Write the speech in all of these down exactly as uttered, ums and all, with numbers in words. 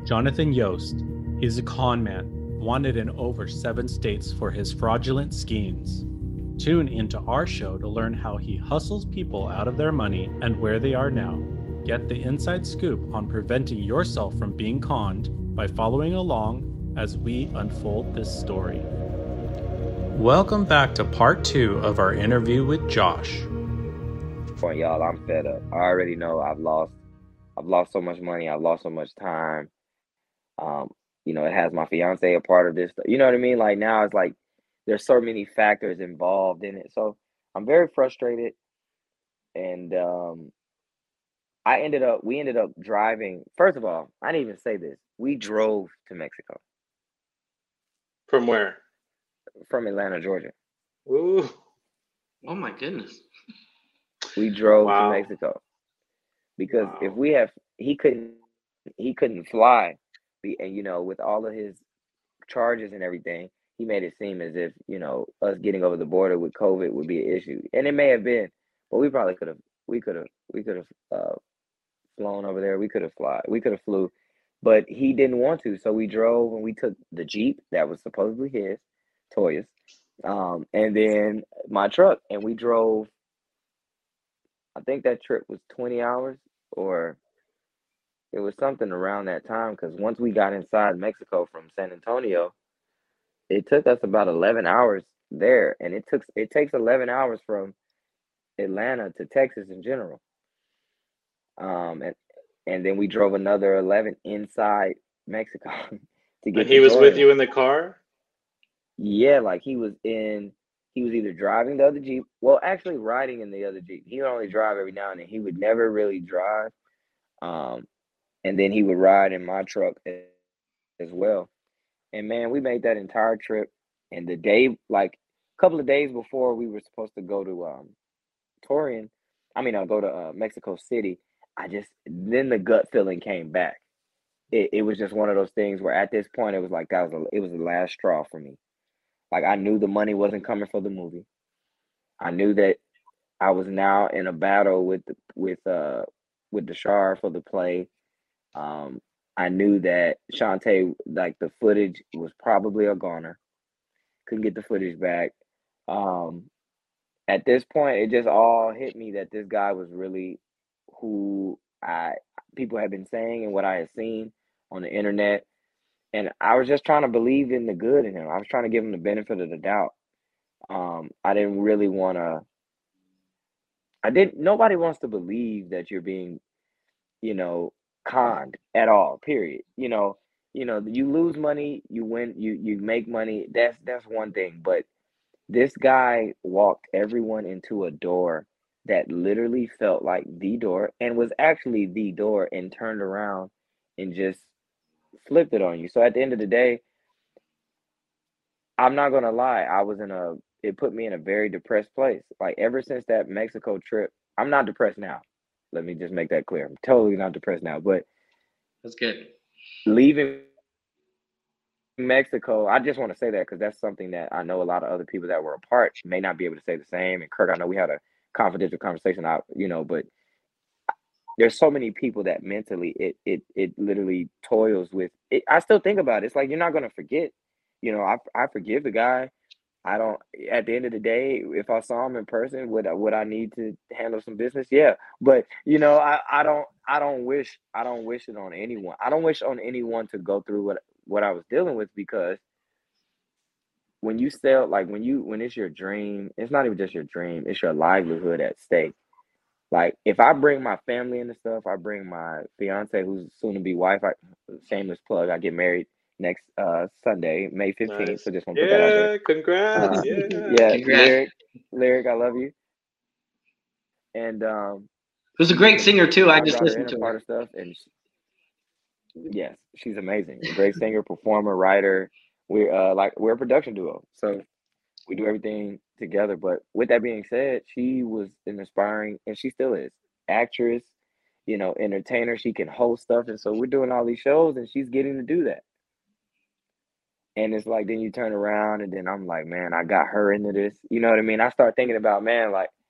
Jonathan Yost. He's a con man, wanted in over seven states for his fraudulent schemes. Tune into our show to learn how he hustles people out of their money and where they are now. Get the inside scoop on preventing yourself from being conned by following along as we unfold this story. Welcome back to part two of our interview with Josh. For y'all, I'm fed up. I already know I've lost I've lost so much money, I've lost so much time. Um, you know, it has my fiance a part of this. You know what I mean? Like now it's like there's so many factors involved in it. So I'm very frustrated. And um I ended up we ended up driving. First of all, I didn't even say this. We drove to Mexico From where? from Atlanta, Georgia. Ooh. Oh my goodness. We drove to Wow. Mexico because Wow. if we have he couldn't he couldn't fly. Be- And you know, with all of his charges and everything, he made it seem as if, you know, us getting over the border with COVID would be an issue. And it may have been, but we probably could have we could have we could have uh flown over there. We could have fly. We could have flew, but he didn't want to. So we drove and we took the Jeep that was supposedly his, Toya's, um, and then my truck, and we drove. I think that trip was twenty hours, or it was something around that time. Because once we got inside Mexico from San Antonio, it took us about eleven hours there, and it took it takes eleven hours from Atlanta to Texas in general. Um, and and then we drove another eleven inside Mexico to And get to he was with Torreon. you in the car? Yeah, like he was in, he was either driving the other Jeep, well, actually riding in the other Jeep. He would only drive every now and then. He would never really drive. Um, and then he would ride in my truck a- as well. And man, we made that entire trip. And the day, like a couple of days before we were supposed to go to um Torreon, I mean, I'll go to uh, Mexico City. I just then the gut feeling came back. It it was just one of those things where at this point it was like that was a, it was the last straw for me. Like I knew the money wasn't coming for the movie. I knew that I was now in a battle with the, with uh with Deshar for the play. Um, I knew that Shantae, like the footage was probably a goner. Couldn't get the footage back. Um, at this point, it just all hit me that this guy was really who I people had been saying and what I had seen on the internet. And I was just trying to believe in the good in him. I was trying to give him the benefit of the doubt. Um, I didn't really want to. I didn't. Nobody wants to believe that you're being, you know, conned at all. Period. You know, you know, you lose money, you win, you you make money. That's that's one thing. But this guy walked everyone into a door that literally felt like the door and was actually the door and turned around and just flipped it on you. So at the end of the day, I'm not gonna lie, I was in a it put me in a very depressed place. Like ever since that Mexico trip, I'm not depressed now. Let me just make that clear. I'm totally not depressed now. But That's good. leaving Mexico, I just want to say that because that's something that I know a lot of other people that were apart may not be able to say the same. And Kirk, I know we had a confidential conversation out, you know, but there's so many people that mentally it it it literally toils with it. I still think about it. It's like you're not gonna forget. You know, I I forgive the guy. I don't. At the end of the day, if I saw him in person, would I, would I need to handle some business? Yeah, but you know, I, I don't I don't wish I don't wish it on anyone. I don't wish on anyone to go through what what I was dealing with because when you sell like when you when it's your dream, it's not even just your dream. It's your livelihood at stake. Like if I bring my family into stuff, I bring my fiance, who's soon to be wife. I shameless plug. I get married next uh Sunday, May fifteenth. Nice. So just want to put that out there. Yeah, congrats. Uh, Yeah. yeah, Congrats. lyric, lyric, I love you. And um, Who's a she's great a singer too. I I just brought her in listened a to part her. of stuff, and she, yes, she's amazing. A great singer, performer, writer. We're uh like we're a production duo, so we do everything together. But with that being said, she was an inspiring, and she still is, actress. You know, entertainer. She can host stuff, and so we're doing all these shows, and she's getting to do that. And it's like then you turn around, and then I'm like, man, I got her into this. You know what I mean? I start thinking about man, like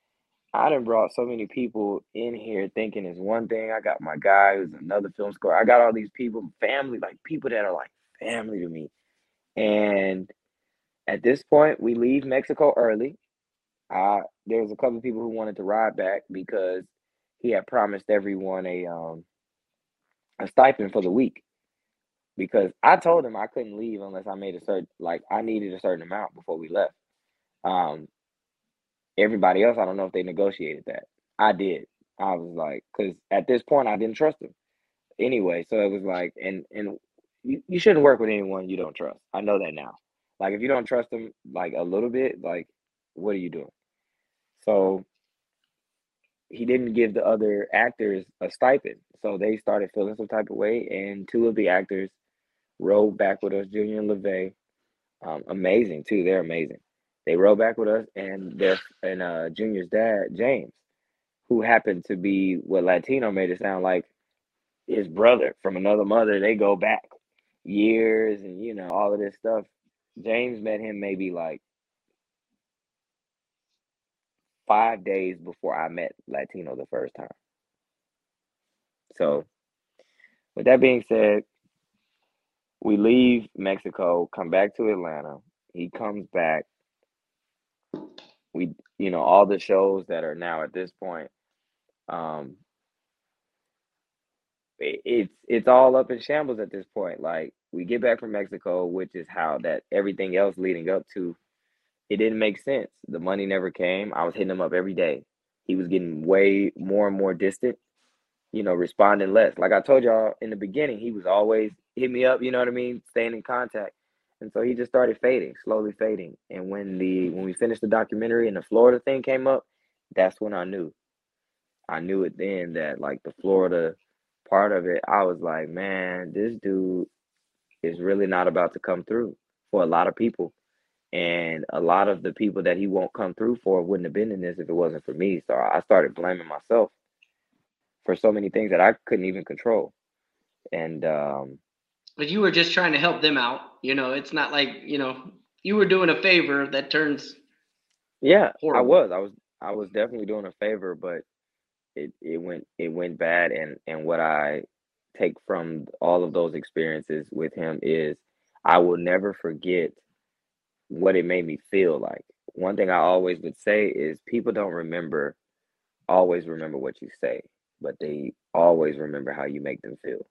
I done brought so many people in here thinking it's one thing. I got my guy who's another film score. I got all these people, family, like people that are like family to me. And at this point, we leave Mexico early. Uh, there was a couple of people who wanted to ride back because he had promised everyone a um a stipend for the week. Because I told him I couldn't leave unless I made a certain like I needed a certain amount before we left. Um, everybody else, I don't know if they negotiated that. I did. I was like, because at this point I didn't trust him anyway. So it was like, and and you, you shouldn't work with anyone you don't trust. I know that now. Like if you don't trust them like a little bit, like what are you doing? So he didn't give the other actors a stipend. So they started feeling some type of way, and two of the actors rode back with us, Junior and LeVay. Um, amazing too. They're amazing. They rode back with us, and their and uh, Junior's dad, James, who happened to be what Latino made it sound like his brother from another mother. They go back years, and you know all of this stuff. James met him maybe like five days before I met Latino the first time. So, with that being said, we leave Mexico, come back to Atlanta. He comes back. We, you know, all the shows that are now at this point, um, it, it's it's all up in shambles at this point. Like we get back from Mexico, which is how that everything else leading up to it didn't make sense. The money never came. I was hitting him up every day. He was getting way more and more distant, you know, responding less. Like I told y'all in the beginning, he was always hit me up, you know what I mean, staying in contact. And so he just started fading, slowly fading. And when the when we finished the documentary and the Florida thing came up, that's when I knew. I knew it then that like the Florida part of it, I was like, man, this dude is really not about to come through for a lot of people. And a lot of the people that he won't come through for wouldn't have been in this if it wasn't for me. So I started blaming myself for so many things that I couldn't even control. And um, But you were just trying to help them out. You know, it's not like, you know, you were doing a favor that turns yeah, I horrible. was, I was, I was definitely doing a favor, but it, it went, it went bad. And, and what I take from all of those experiences with him is I will never forget what it made me feel like. One thing I always would say is people don't remember, always remember what you say, but they always remember how you make them feel.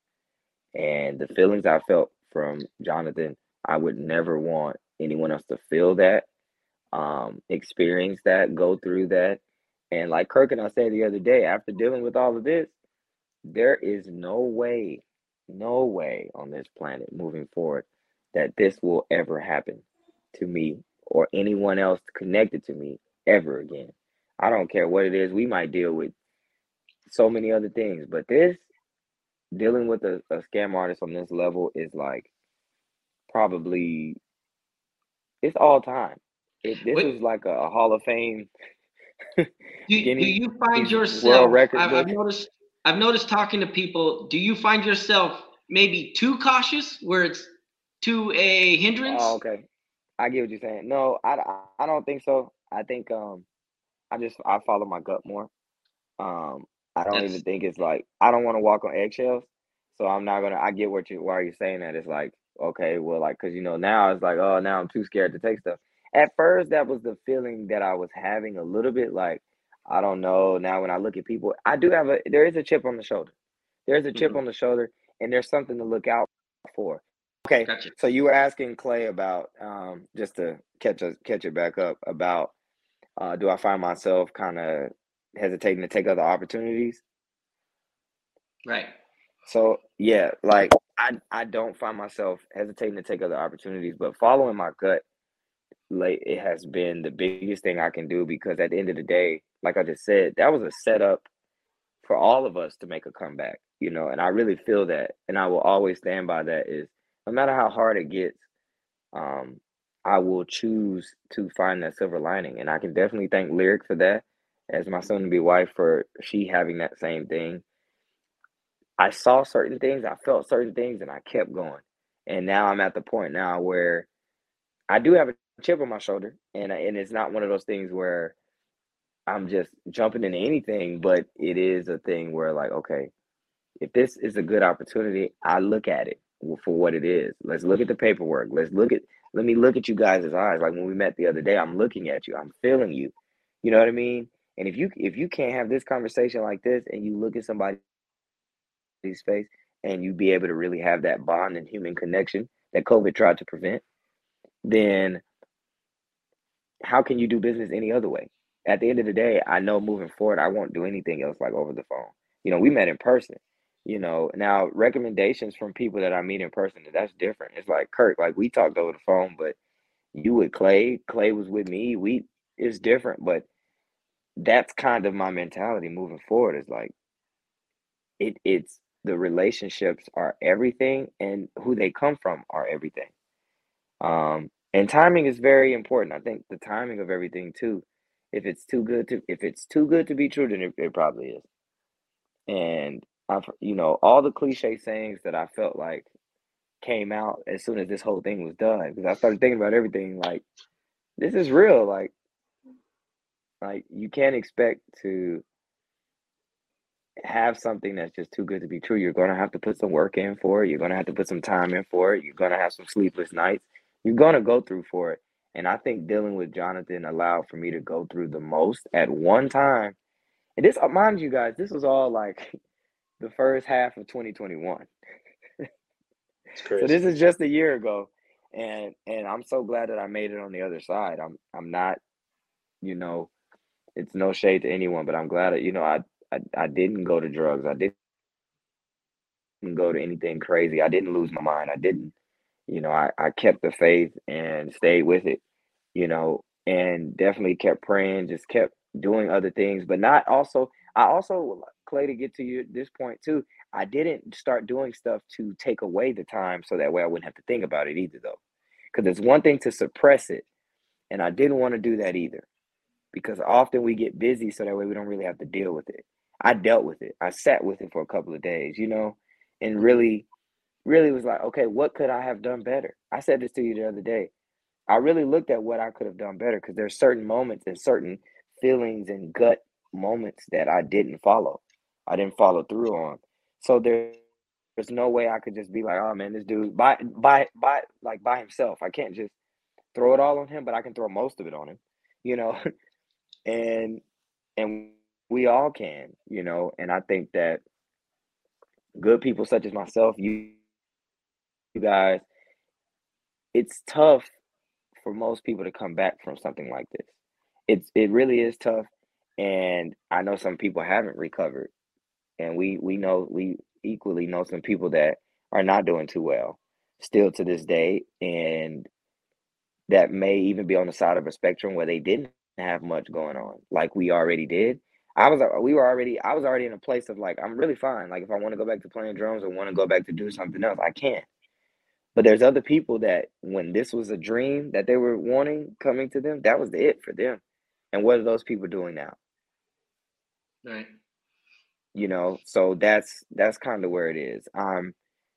And the feelings I felt from Jonathan, I would never want anyone else to feel that, um, experience that, go through that. And like Kirk and I said the other day, after dealing with all of this, there is no way, no way on this planet moving forward that this will ever happen to me or anyone else connected to me ever again. I don't care what it is. We might deal with so many other things, but this dealing with a, a scam artist on this level is like probably it's all time. It this Wait, is like a, a Hall of Fame do, do Guinness you find World yourself, Record I've, I've book. noticed, I've noticed talking to people, do you find yourself maybe too cautious where it's to a Oh, hindrance? okay. I get what you're saying. No, I, I I don't think so. I think um I just I follow my gut more. Um, I don't even That's think it's like I don't want to walk on eggshells, so I'm not gonna. I get what you why you're saying that. It's like okay, well, like because you know now it's like oh now I'm too scared to take stuff. At first, that was the feeling that I was having a little bit. Like I don't know. Now when I look at people, I do have a there is a chip on the shoulder. There's a chip mhm, on the shoulder, and there's something to look out for. Okay, gotcha. so you were asking Clay about um just to catch us catch it back up about uh, do I find myself kind of hesitating to take other opportunities? Right. So yeah, like I I don't find myself hesitating to take other opportunities, but following my gut, like it has been the biggest thing I can do because at the end of the day, like I just said, that was a setup for all of us to make a comeback, you know, and I really feel that, and I will always stand by that. Is no matter how hard it gets, um, I will choose to find that silver lining. And I can definitely thank Lyric for that, as my soon to be wife for she having that same thing. I saw certain things, I felt certain things, and I kept going. And now I'm at the point now where I do have a chip on my shoulder, and I- and it's not one of those things where I'm just jumping into anything, but it is a thing where like, okay, if this is a good opportunity, I look at it for what it is. Let's look at the paperwork. Let's look at let me look at you guys' eyes. Like when we met the other day, I'm looking at you. I'm feeling you. You know what I mean? And if you if you can't have this conversation like this and you look at somebody's face and you be able to really have that bond and human connection that COVID tried to prevent, then how can you do business any other way? At the end of the day, I know moving forward, I won't do anything else like over the phone. You know, we met in person. You know, now recommendations from people that I meet in person, that's different. It's like Kirk, like we talked over the phone, but you with Clay, Clay was with me. We it's different, but that's kind of my mentality moving forward. Is like it it's the relationships are everything and who they come from are everything. Um, and timing is very important. I think the timing of everything too. If it's too good to if it's too good to be true, then it, it probably is. And I've you know all the cliche sayings that I felt like came out as soon as this whole thing was done because I started thinking about everything like this is real. Like like you can't expect to have something that's just too good to be true. You're gonna have to put some work in for it. You're gonna have to put some time in for it. You're gonna have some sleepless nights. You're gonna go through for it. And I think dealing with Jonathan allowed for me to go through the most at one time. And this, uh, mind you guys, this was all like the first half of twenty twenty-one. It's So crazy. this is just a year ago. And and I'm so glad that I made it on the other side. I'm I'm not, you know, it's no shade to anyone, but I'm glad that, you know, I I, I didn't go to drugs. I didn't go to anything crazy. I didn't lose my mind. I didn't, you know, I, I kept the faith and stayed with it, you know, and definitely kept praying, just kept doing other things, but not also, I also, Clay, to get to you at this point too, I didn't start doing stuff to take away the time so that way I wouldn't have to think about it either, though. Because it's one thing to suppress it, and I didn't want to do that either because often we get busy so that way we don't really have to deal with it. I dealt with it. I sat with it for a couple of days, you know, and really, really was like, okay, what could I have done better? I said this to you the other day. I really looked at what I could have done better because there's certain moments and certain feelings and gut moments that I didn't follow. I didn't follow through on. So there, there's no way I could just be like, oh man, this dude by by by like by himself. I can't just throw it all on him, but I can throw most of it on him, you know. and and we all can, you know. And I think that good people such as myself, you, you guys, it's tough for most people to come back from something like this. It's it really is tough, and I know some people haven't recovered, and we we know we equally know some people that are not doing too well still to this day, and that may even be on the side of a spectrum where they didn't have much going on, like we already did. I was uh, we were already I was already in a place of like I'm really fine. Like if I want to go back to playing drums or want to go back to do something else, I can. But there's other people that when this was a dream that they were wanting coming to them, that was the it for them. And what are those people doing now? Right. You know, so that's that's kind of where it is. Um,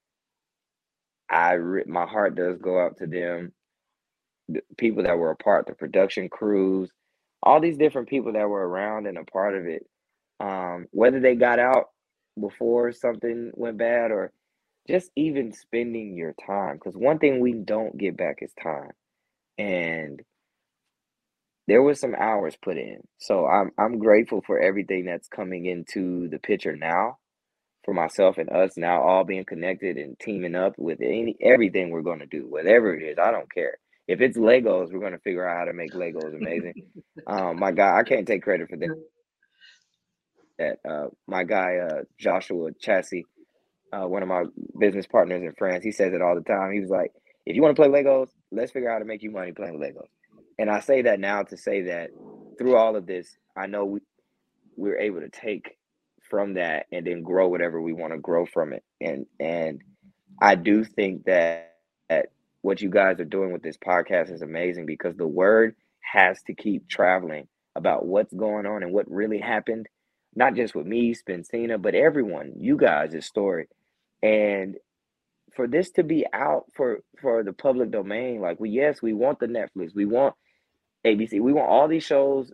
I re- my heart does go out to them, the people that were a part, the production crews, all these different people that were around and a part of it. Um, whether they got out before something went bad or just even spending your time, because one thing we don't get back is time. And there was some hours put in. So I'm I'm grateful for everything that's coming into the picture now for myself and us now all being connected and teaming up with any everything we're going to do, whatever it is. I don't care. If it's Legos, we're going to figure out how to make Legos amazing. Um, my guy, I can't take credit for that. That uh, my guy uh, Joshua Chassis, uh, one of my business partners in France, he says it all the time. He was like, "If you want to play Legos, let's figure out how to make you money playing with Legos." And I say that now to say that through all of this, I know we we're able to take from that and then grow whatever we want to grow from it. And and I do think that, that what you guys are doing with this podcast is amazing because the word has to keep traveling about what's going on and what really happened, not just with me, Spencina, but everyone, you guys' story. And for this to be out for for the public domain, like we yes, we want the Netflix, we want A B C, we want all these shows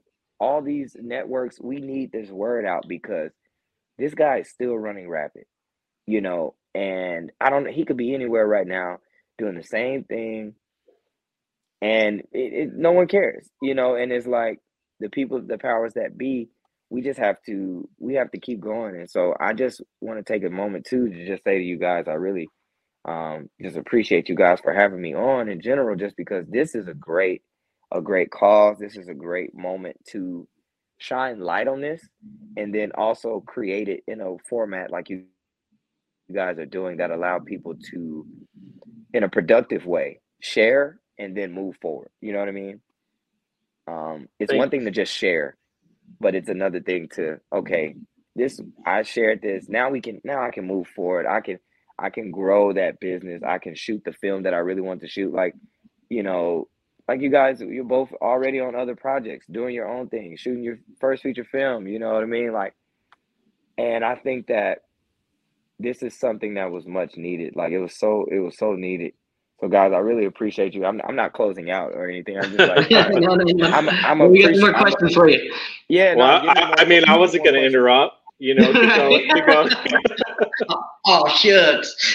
all these networks, we need this word out because this guy is still running rapid, you know, and I don't know, he could be anywhere right now doing the same thing, and it, it, no one cares, you know, and it's like the people, the powers that be, we just have to, we have to keep going. And so I just want to take a moment too to just say to you guys, I really um, just appreciate you guys for having me on in general, just because this is a great, a great cause. This is a great moment to shine light on this, and then also create it in a format like you, you guys are doing that allow people to, in a productive way, share and then move forward. You know what I mean? Um, it's Thank- one thing to just share, but it's another thing to, okay, this, I shared this. Now we can, now I can move forward. I can, I can grow that business. I can shoot the film that I really want to shoot. Like, you know, like you guys, you're both already on other projects, doing your own thing, shooting your first feature film. You know what I mean? Like, and I think that this is something that was much needed. Like it was so, it was so needed. So guys, I really appreciate you. I'm, I'm not closing out or anything. I'm just like, no, no, no. I'm, I'm Well, we got more appreci- I'm- questions for you. yeah. Well, no, give me I, more- I mean, I give me wasn't more going to questions. interrupt. You know, keep going. Keep going. Oh, shucks.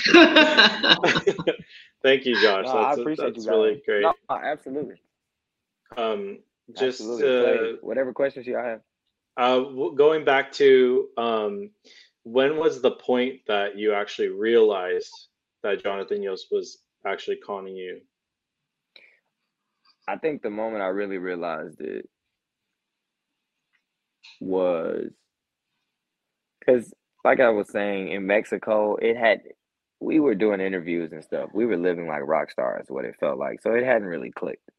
Thank you, Josh. No, I that's appreciate that's you guys. really great. No, absolutely. Um, just Absolutely. uh, Play whatever questions you have. uh, w- going back to um, when was the point that you actually realized that Jonathan Yost was actually conning you? I think the moment I really realized it was because, like I was saying, in Mexico, it had, we were doing interviews and stuff. We were living like rock stars, what it felt like. So it hadn't really clicked.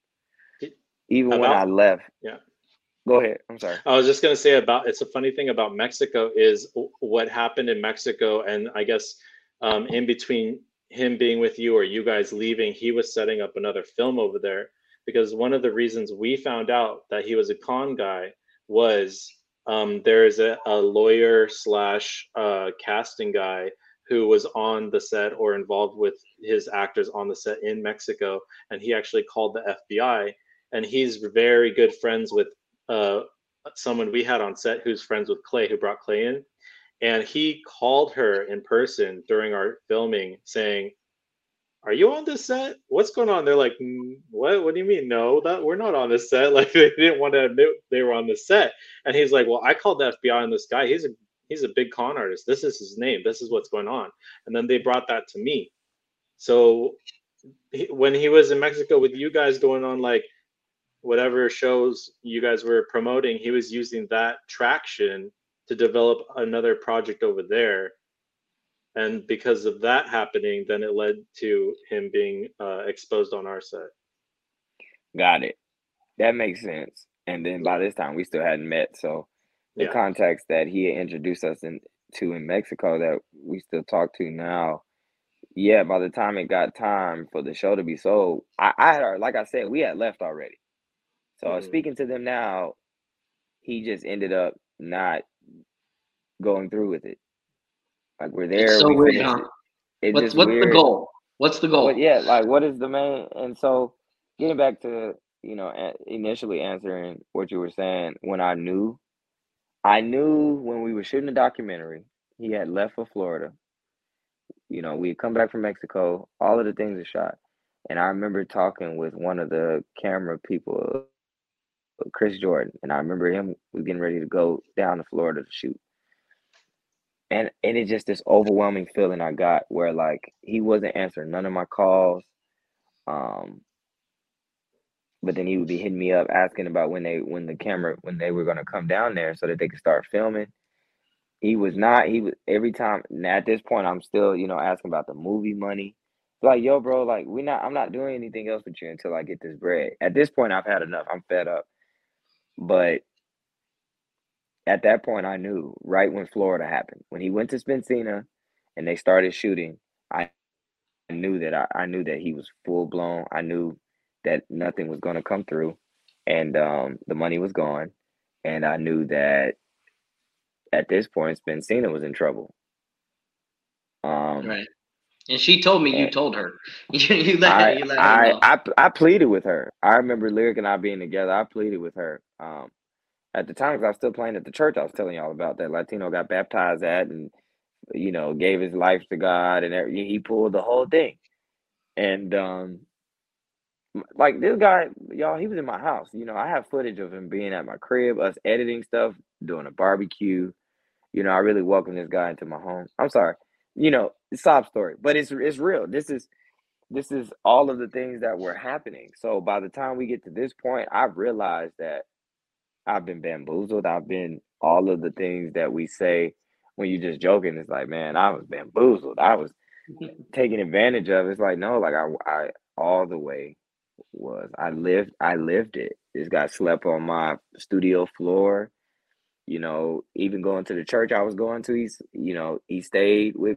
Even when I About- left. Yeah. Go ahead. I'm sorry. I was just going to say about, it's a funny thing about Mexico is w- what happened in Mexico. And I guess um, in between him being with you or you guys leaving, he was setting up another film over there, because one of the reasons we found out that he was a con guy was um, there is a, a lawyer slash uh, casting guy who was on the set or involved with his actors on the set in Mexico. And he actually called the F B I, and he's very good friends with uh, someone we had on set who's friends with Clay, who brought Clay in. And he called her in person during our filming saying, "Are you on this set? What's going on?" They're like, "Mm, what? What do you mean? No, that we're not on this set." Like they didn't want to admit they were on the set. And he's like, "Well, I called the F B I on this guy. He's a he's a big con artist. This is his name. This is what's going on." And then they brought that to me. So he, when he was in Mexico with you guys going on like whatever shows you guys were promoting, he was using that traction to develop another project over there. And because of that happening, then it led to him being uh, exposed on our set. Got it. That makes sense. And then by this time, we still hadn't met. So the Yeah. contacts that he had introduced us in, to in Mexico that we still talk to now, yeah, by the time it got time for the show to be sold, I, I had, already- like I said, we had left already. So Mhm. speaking to them now, he just ended up not going through with it. Like we're there, It's so we weird, finished huh? it. It's What's just what's weird. the goal? What's the goal? But yeah, like what is the main? And so getting back to, you know, a- initially answering what you were saying, when I knew, I knew when we were shooting the documentary, he had left for Florida. You know, we had come back from Mexico, all of the things are shot. And I remember talking with one of the camera people, Chris Jordan, and I remember him was getting ready to go down to Florida to shoot. And and it's just this overwhelming feeling I got where like he wasn't answering none of my calls. Um, but then he would be hitting me up asking about when they when the camera when they were gonna come down there so that they could start filming. He was not, he was every time now at this point I'm still, you know, asking about the movie money. Like, yo, bro, like we not I'm not doing anything else with you until I get this bread. At this point I've had enough. I'm fed up. But at that point I knew right when Florida happened. When he went to Spencina and they started shooting, I knew that I, I knew that he was full blown. I knew that nothing was gonna come through and um the money was gone. And I knew that at this point Spencina was in trouble. Um Right. And she told me you and told her. You, you let I, you let her I know. I I pleaded with her. I remember Lyric and I being together. I pleaded with her. Um at the time, 'cause I was still playing at the church I was telling y'all about that Latino got baptized at, and you know, gave his life to God, and every, he pulled the whole thing. And um, m- like this guy, y'all, he was in my house. You know, I have footage of him being at my crib, us editing stuff, doing a barbecue. You know, I really welcomed this guy into my home. I'm sorry, you know, sob story, but it's it's real. This is this is all of the things that were happening. So by the time we get to this point, I've realized that I've been bamboozled. I've been all of the things that we say when you're just joking. It's like, man, I was bamboozled. I was taken advantage of. It's like, no, like I, I all the way was. I lived, I lived it. This guy slept on my studio floor. You know, even going to the church I was going to, he's, you know, he stayed with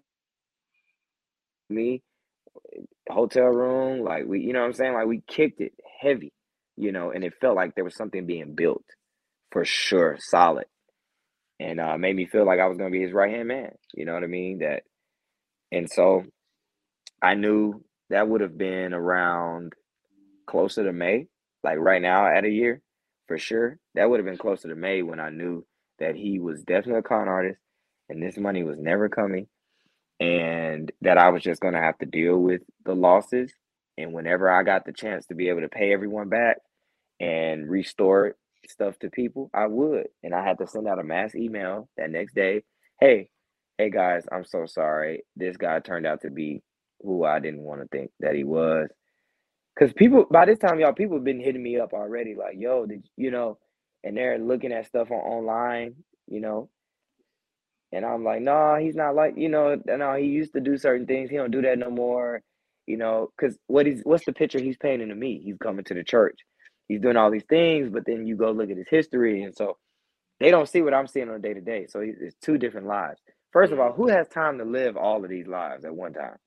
me, hotel room. Like we, you know what I'm saying? Like we kicked it heavy, you know, and it felt like there was something being built for sure, solid. And uh, made me feel like I was gonna be his right hand man. You know what I mean? That, and so I knew that would have been around closer to May, like right now at a year, for sure. That would have been closer to May when I knew that he was definitely a con artist, and this money was never coming, and that I was just gonna have to deal with the losses. And whenever I got the chance to be able to pay everyone back and restore stuff to people, I would. And I had to send out a mass email that next day. Hey, hey guys, I'm so sorry. This guy turned out to be who I didn't want to think that he was. Cause people by this time, y'all, people have been hitting me up already, like, yo, did you know, and they're looking at stuff on online, you know, and I'm like, no, nah, he's not like, you know, no, he used to do certain things. He don't do that no more, you know, because what he's what's the picture he's painting to me? He's coming to the church. He's doing all these things, but then you go look at his history, and so they don't see what I'm seeing on a day to day. So it's two different lives. First of all, who has time to live all of these lives at one time?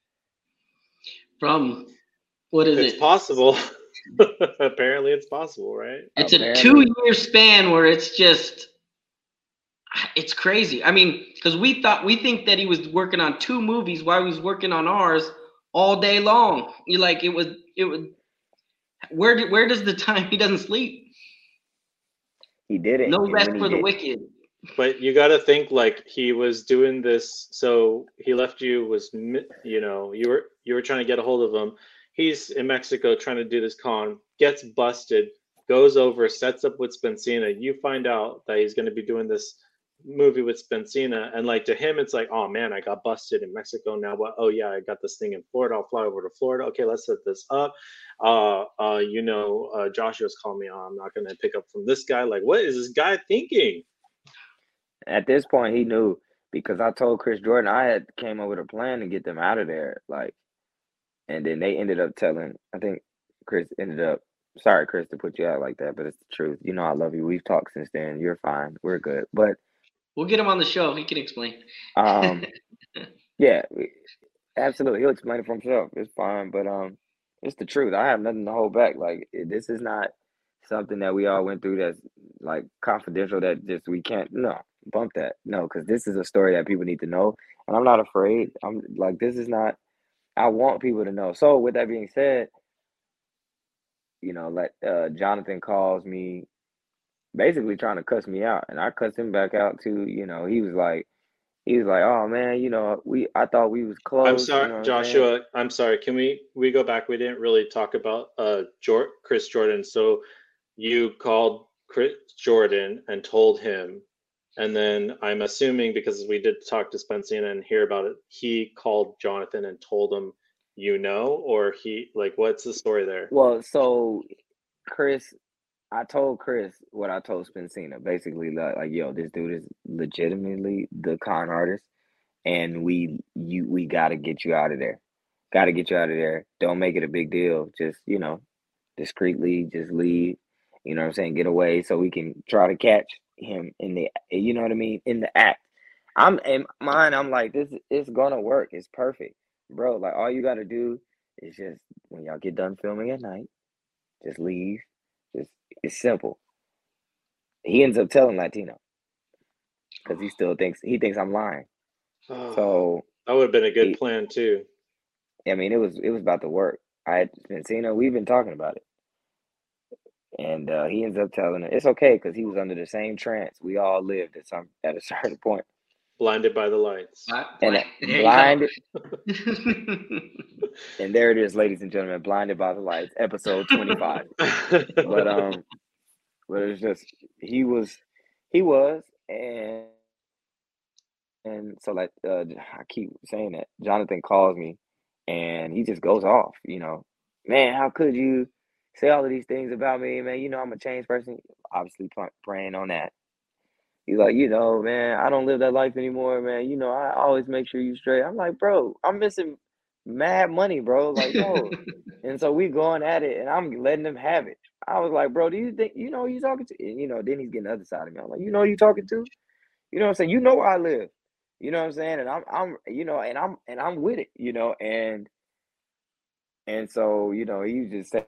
From what is It's it? possible. Apparently, it's possible, right? It's Apparently. a two-year span where it's just, it's crazy. I mean, because we thought we think that he was working on two movies while he was working on ours all day long. You like it was it was where do, where does the time he doesn't sleep? He did it. No and rest when he for the did, wicked. But you got to think like he was doing this. So he left you. Was mi- you know you were you were trying to get a hold of him. He's in Mexico trying to do this con. Gets busted. Goes over. Sets up with Spencina. You find out that he's going to be doing this movie with Spencina, and like to him, it's like, oh man, I got busted in Mexico. Now what? Oh yeah, I got this thing in Florida. I'll fly over to Florida. Okay, let's set this up. Uh, uh, you know, uh, Joshua's calling me. Oh, I'm not going to pick up from this guy. Like, what is this guy thinking? at this point, he knew, because I told Chris Jordan I had came up with a plan to get them out of there. Like, and then they ended up telling, I think Chris ended up, sorry, Chris, to put you out like that, but it's the truth. You know, I love you. We've talked since then. You're fine. We're good. But We'll get him on the show. He can explain. um, yeah, we- absolutely. He'll explain it for himself. It's fine. But um, it's the truth. I have nothing to hold back. Like, it- this is not something that we all went through that's like confidential that just we can't, no, bump that. No, because this is a story that people need to know. And I'm not afraid. I'm like, this is not, I want people to know. So with that being said, you know, like uh, Jonathan calls me basically trying to cuss me out, and I cussed him back out too. You know, he was like, he was like, oh man, you know, we, I thought we was I'm close. You sorry, know what I'm saying? Joshua. I'm sorry. Can we we go back? We didn't really talk about uh Jor- Chris Jordan. So you called Chris Jordan and told him, and then I'm assuming because we did talk to Spencina and hear about it, he called Jonathan and told him, you know, or he like, what's the story there? Well, so Chris, I told Chris what I told Spencina, basically like, like, yo, this dude is legitimately the con artist, and we you we got to get you out of there. Got to get you out of there. Don't make it a big deal. Just, you know, discreetly, just leave. You know what I'm saying? Get away so we can try to catch him in the, you know what I mean, in the act. I'm in mine. I'm like, this is gonna work. It's perfect, bro. Like all you gotta do is just when y'all get done filming at night, just leave. Just it's simple. He ends up telling Latino because he still thinks he thinks I'm lying. Oh, So that would have been a good he, plan too. I mean, it was it was about to work. I had Spencina. We've been talking about it, And uh, he ends up telling her it's okay because he was under the same trance we all lived at some at a certain point. Blinded by the lights. Uh, And there you blinded, go. and there it is, ladies and gentlemen, Blinded by the Lights, episode twenty-five. But um, but it's just he was, he was, and and so like uh, I keep saying that Jonathan calls me, and he just goes off. You know, man, how could you say all of these things about me, man? You know, I'm a changed person. Obviously, pr- praying on that. He's like, you know, man, I don't live that life anymore, man. You know, I always make sure you straight. I'm like, bro, I'm missing mad money, bro. Like, bro. And so we going at it, and I'm letting them have it. I was like, bro, do you think you know who you talking to? And, you know, then he's getting the other side of me. I'm like, you know who you talking to? You know what I'm saying? You know where I live. You know what I'm saying? And I'm, I'm, you know, and I'm, and I'm with it. You know, and and so you know, he just said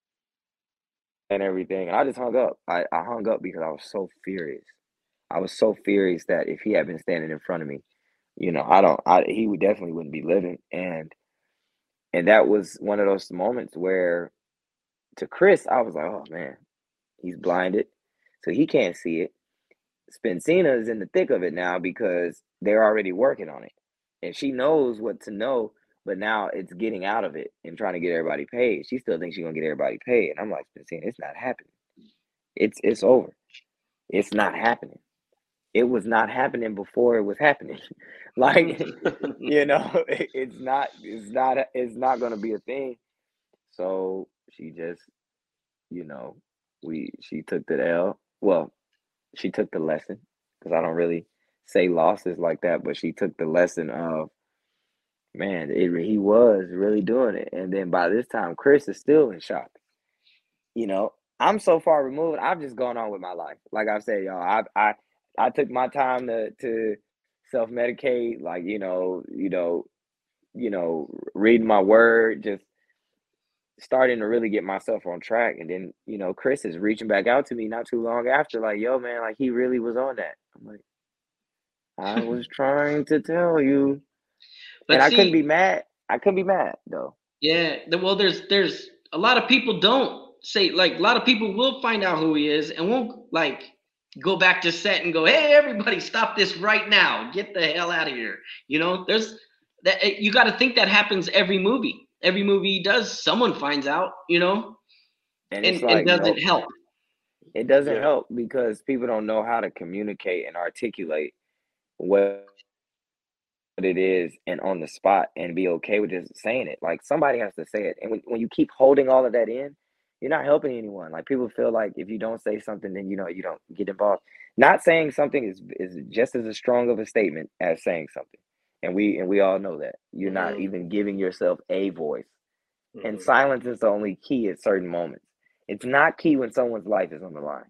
and everything, and I just hung up. I, I hung up because I was so furious. I was so furious that if he had been standing in front of me, you know, I don't, I he would definitely wouldn't be living. And and that was one of those moments where, to Chris, I was like, oh man, he's blinded, so he can't see it. Spencina is in the thick of it now because they're already working on it, and she knows what to know, but now it's getting out of it and trying to get everybody paid. She still thinks she's gonna get everybody paid, and I'm like, Spencina, it's not happening. It's it's over. It's not happening. It was not happening before it was happening. Like, you know, it, it's not, it's not, it's not going to be a thing. So she just, you know, we, she took the L. Well, she took the lesson because I don't really say losses like that, but she took the lesson of, man, it, he was really doing it. And then by this time, Chris is still in shock. You know, I'm so far removed. I've just gone on with my life. Like I've said, y'all, I, I, I took my time to to self medicate, like you know, you know, you know, reading my word, just starting to really get myself on track. And then you know, Chris is reaching back out to me not too long after, like, yo, man, like he really was on that. I'm like, I was trying to tell you, But and I see, couldn't be mad. I couldn't be mad though. yeah, the, well, there's there's a lot of people don't say, like, a lot of people will find out who he is and won't like go back to set and go, hey, everybody, stop this right now, get the hell out of here. You know, there's that you got to think that happens every movie. Every movie he does, someone finds out. You know, And and it's and like, doesn't nope, help. it doesn't Yeah. help because people don't know how to communicate and articulate what it is and on the spot and be okay with just saying it. Like somebody has to say it. And when, when you keep holding all of that in, you're not helping anyone. Like people feel like if you don't say something, then you know you don't get involved. Not saying something is is just as a strong of a statement as saying something. And we and we all know that. You're not Mhm. even giving yourself a voice. And Mhm. silence is the only key at certain moments. It's not key when someone's life is on the line.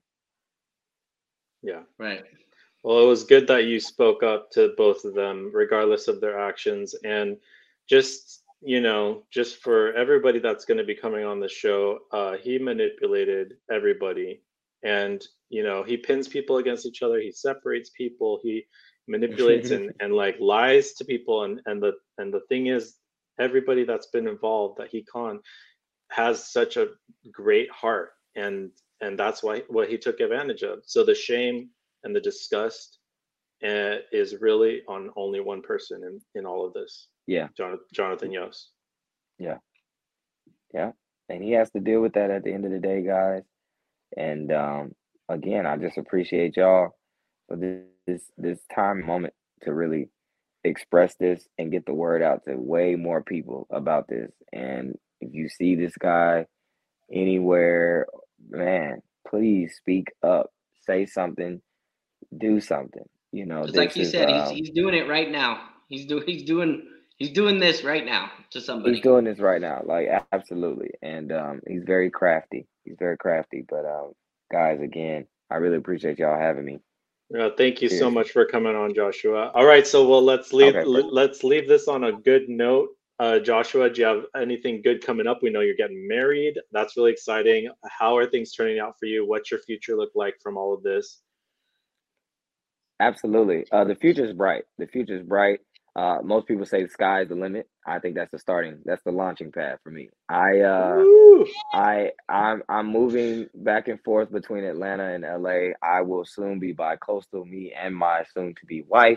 Yeah. Right. Well, it was good that you spoke up to both of them, regardless of their actions. And just, you know, just for everybody that's going to be coming on the show, uh, he manipulated everybody. And, you know, he pins people against each other. He separates people. He manipulates and, and like lies to people. And, and the and the thing is, everybody that's been involved that he conned has such a great heart. And and that's why what he took advantage of. So the shame and the disgust uh, is really on only one person in, in all of this. Yeah. Jonathan, Jonathan Yost. Yeah. Yeah. And he has to deal with that at the end of the day, guys. And um, again, I just appreciate y'all for this, this this time and moment to really express this and get the word out to way more people about this. And if you see this guy anywhere, man, please speak up, say something, do something. You know, It's like this you is said, he's um, he's doing it right now. He's doing he's doing he's doing this right now to he's somebody. doing this right now, like absolutely. And um, he's very crafty. He's very crafty. But um, guys, again, I really appreciate y'all having me. Uh, thank you so Seriously. much for coming on, Joshua. All right, so well, let's leave Okay, bro. let's leave this on a good note. Uh, Joshua, do you have anything good coming up? We know you're getting married. That's really exciting. How are things turning out for you? What's your future look like from all of this? Absolutely. Uh, the future is bright. The future is bright. Uh, most people say the sky's the limit. I think that's the starting, that's the launching pad for me. I, uh, Woo! I, I'm, I'm moving back and forth between Atlanta and L A. I will soon be bi-coastal, me and my soon-to-be wife.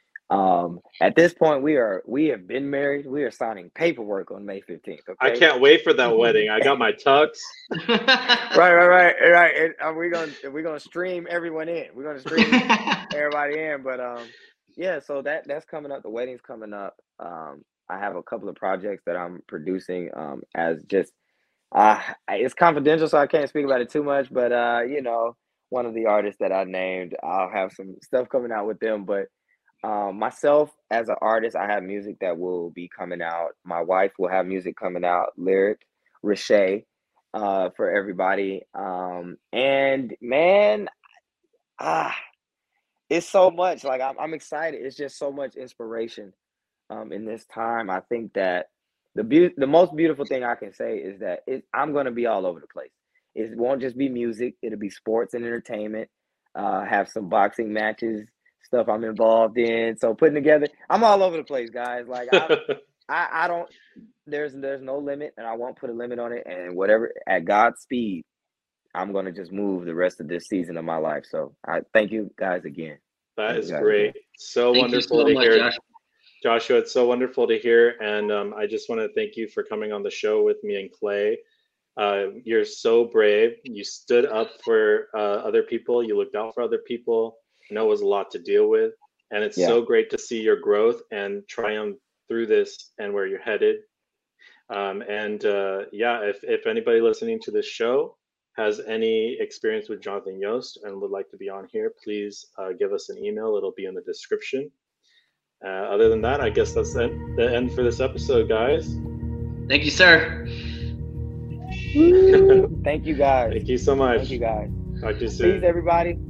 Um, at this point, we are, we have been married. We are signing paperwork on May fifteenth. Okay? I can't wait for that wedding. I got my tux. Right, right, right, right. And uh, we're gonna we're gonna stream everyone in. We're gonna stream everybody in. But um, yeah. So that that's coming up. The wedding's coming up. Um, I have a couple of projects that I'm producing. Um, as just uh, it's confidential, so I can't speak about it too much. But uh, you know, one of the artists that I named, I'll have some stuff coming out with them. But um, myself as an artist, I have music that will be coming out. My wife will have music coming out. Lyric, Rashay. Uh, for everybody. Um, and man, ah, it's so much. Like I'm, I'm excited. It's just so much inspiration. Um, in this time, I think that the be- the most beautiful thing I can say is that it, I'm gonna be all over the place. It won't just be music. It'll be sports and entertainment. Uh, have some boxing matches, stuff I'm involved in. So putting together, I'm all over the place, guys. Like I, I, I don't. There's there's no limit, and I won't put a limit on it. And whatever, at God's speed, I'm gonna just move the rest of this season of my life. So I thank you guys again. That Thank is you guys great. again. So Thank wonderful you so to much, hear. Josh. Joshua, it's so wonderful to hear. And um, I just want to thank you for coming on the show with me and Clay. Uh, you're so brave. You stood up for uh, other people. You looked out for other people. I know it was a lot to deal with. And it's Yeah. so great to see your growth and triumph through this and where you're headed. Um, and uh, yeah, if, if anybody listening to this show has any experience with Jonathan Yost and would like to be on here, please uh, give us an email. It'll be in the description. Uh, other than that, I guess that's the end, the end for this episode, guys. Thank you, sir. Thank you guys. Thank you so much. Thank you guys. Talk to you soon. Peace, everybody.